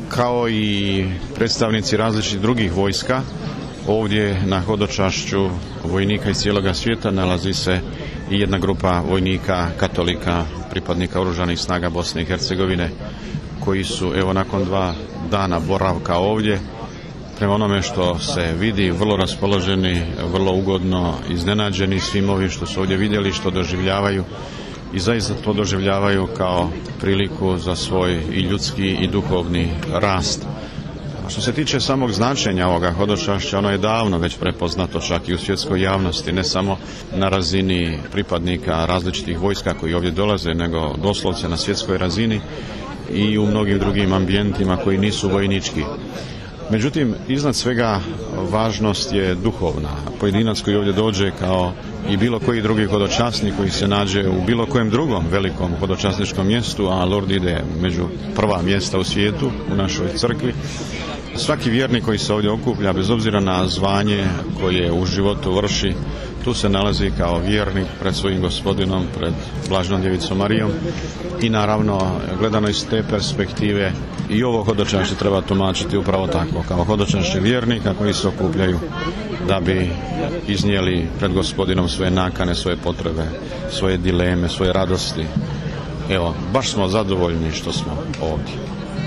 Kao i predstavnici različitih drugih vojska, ovdje na hodočašću vojnika iz cijeloga svijeta nalazi se i jedna grupa vojnika, katolika, pripadnika Oružanih snaga Bosne i Hercegovine, koji su evo nakon 2 dana boravka ovdje, prema onome što se vidi, vrlo raspoloženi, vrlo ugodno iznenađeni svim ovim što su ovdje vidjeli, što doživljavaju i zaista to doživljavaju kao priliku za svoj i ljudski i duhovni rast. A što se tiče samog značenja ovoga hodočašća, ono je davno već prepoznato čak i u svjetskoj javnosti, ne samo na razini pripadnika različitih vojska koji ovdje dolaze, nego doslovce na svjetskoj razini i u mnogim drugim ambijentima koji nisu vojnički. Međutim, iznad svega važnost je duhovna. Pojedinac koji ovdje dođe kao i bilo koji drugi hodočasnik koji se nađe u bilo kojem drugom velikom hodočasničkom mjestu, a Lord ide među prva mjesta u svijetu, u našoj crkvi, svaki vjernik koji se ovdje okuplja, bez obzira na zvanje koje u životu vrši, tu se nalazi kao vjernik pred svojim Gospodinom, pred Blaženom Djevicom Marijom i naravno, gledano iz te perspektive, i ovo hodočašće treba tumačiti upravo tako, kao hodočašće vjernika koji se okupljaju da bi iznijeli pred Gospodinom svoje nakane, svoje potrebe, svoje dileme, svoje radosti. Evo, baš smo zadovoljni što smo ovdje.